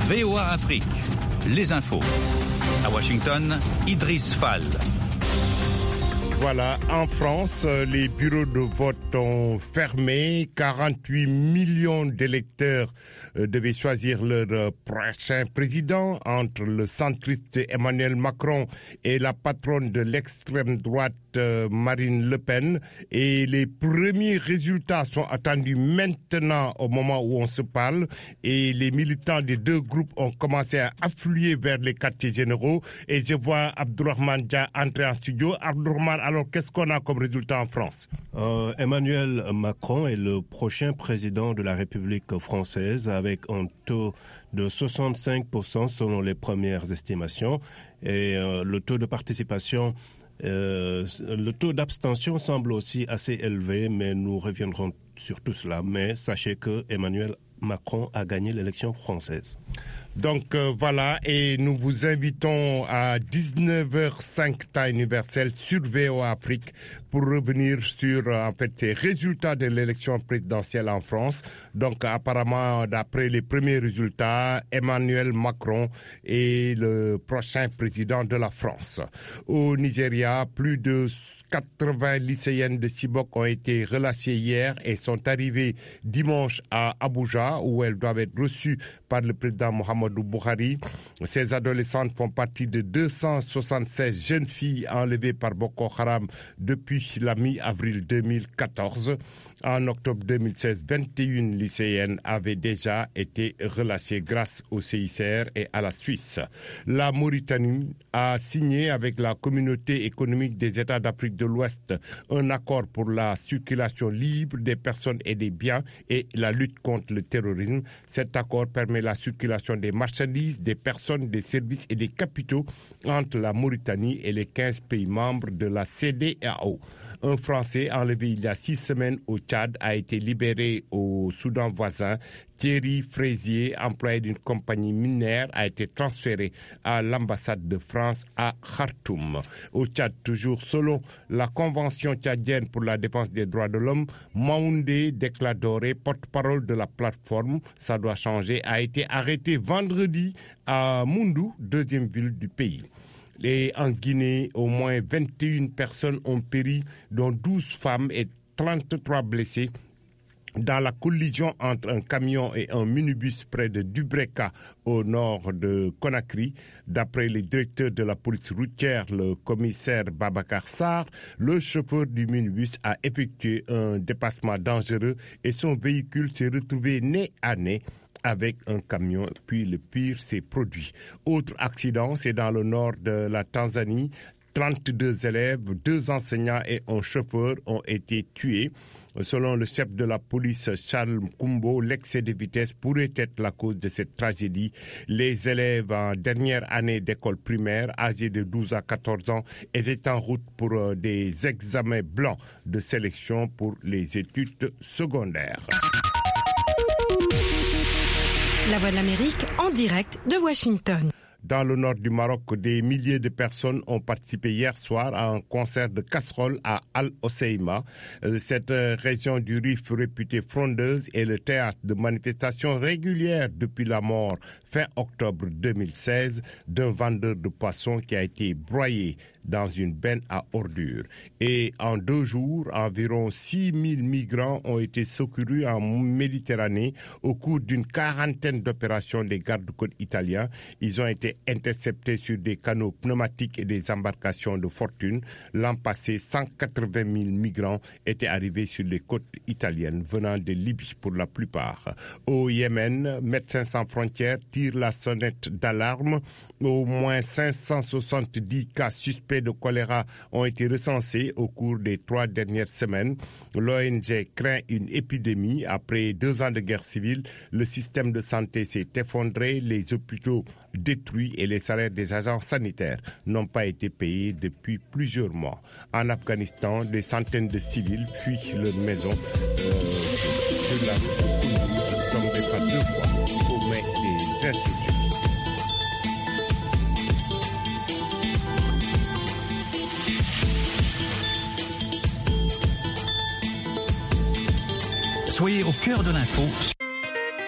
VOA Afrique, les infos. À Washington, Idriss Fall. Voilà, en France, les bureaux de vote ont fermé. 48 millions d'électeurs devaient choisir leur prochain président entre le centriste Emmanuel Macron et la patronne de l'extrême droite Marine Le Pen. Et les premiers résultats sont attendus maintenant au moment où on se parle. Et les militants des deux groupes ont commencé à affluer vers les quartiers généraux. Et je vois Abdourahmane Dia entrer en studio. Abdourahmane, alors qu'est-ce qu'on a comme résultat en France? Emmanuel Macron est le prochain président de la République française avec un taux de 65% selon les premières estimations. Et le taux de participation, le taux d'abstention semble aussi assez élevé, mais nous reviendrons sur tout cela. Mais sachez que Emmanuel Macron a gagné l'élection française. Donc voilà, et nous vous invitons à 19h05 temps universel sur VOA Afrique pour revenir sur ces résultats de l'élection présidentielle en France. Donc apparemment, d'après les premiers résultats, Emmanuel Macron est le prochain président de la France. Au Nigeria, plus de 80 lycéennes de Chibok ont été relâchées hier et sont arrivées dimanche à Abuja où elles doivent être reçues par le président Muhammadu Buhari. Ces adolescentes font partie de 276 jeunes filles enlevées par Boko Haram depuis la mi-avril 2014. En octobre 2016, 21 lycéennes avaient déjà été relâchées grâce au CICR et à la Suisse. La Mauritanie a signé avec la communauté économique des États d'Afrique de l'Ouest un accord pour la circulation libre des personnes et des biens et la lutte contre le terrorisme. Cet accord permet la circulation des marchandises, des personnes, des services et des capitaux entre la Mauritanie et les 15 pays membres de la CEDEAO. Un Français enlevé il y a 6 semaines au Tchad a été libéré au Soudan voisin. Thierry Fraisier, employé d'une compagnie minière, a été transféré à l'ambassade de France à Khartoum. Au Tchad, toujours selon la Convention tchadienne pour la défense des droits de l'homme, Maoundé Dekladoré, porte-parole de la plateforme Ça doit changer, a été arrêté vendredi à Moundou, deuxième ville du pays. Et en Guinée, au moins 21 personnes ont péri, dont 12 femmes et 33 blessés dans la collision entre un camion et un minibus près de Dubreka, au nord de Conakry. D'après le directeur de la police routière, le commissaire Babacar Sarr, le chauffeur du minibus a effectué un dépassement dangereux et son véhicule s'est retrouvé nez à nez avec un camion, puis le pire s'est produit. Autre accident, c'est dans le nord de la Tanzanie. 32 élèves, 2 enseignants et un chauffeur ont été tués. Selon le chef de la police, Charles Mkumbo, l'excès de vitesse pourrait être la cause de cette tragédie. Les élèves en dernière année d'école primaire, âgés de 12 à 14 ans, étaient en route pour des examens blancs de sélection pour les études secondaires. La Voix de l'Amérique en direct de Washington. Dans le nord du Maroc, des milliers de personnes ont participé hier soir à un concert de casseroles à Al-Hoceima. Cette région du Rif réputée frondeuse est le théâtre de manifestations régulières depuis la mort fin octobre 2016 d'un vendeur de poissons qui a été broyé dans une benne à ordures. Et en 2 jours, environ 6 000 migrants ont été secourus en Méditerranée au cours d'une quarantaine d'opérations des gardes-côtes italiens. Ils ont été interceptés sur des canaux pneumatiques et des embarcations de fortune. L'an passé, 180 000 migrants étaient arrivés sur les côtes italiennes venant de Libye pour la plupart. Au Yémen, Médecins sans frontières tire la sonnette d'alarme. Au moins 570 cas suspects de choléra ont été recensés au cours des 3 dernières semaines. L'ONG craint une épidémie. Après 2 ans de guerre civile, le système de santé s'est effondré, les hôpitaux détruits et les salaires des agents sanitaires n'ont pas été payés depuis plusieurs mois. En Afghanistan, des centaines de civils fuient leur maison sur la route tombée par 2 fois au mai des insurgés. Soyez au cœur de l'info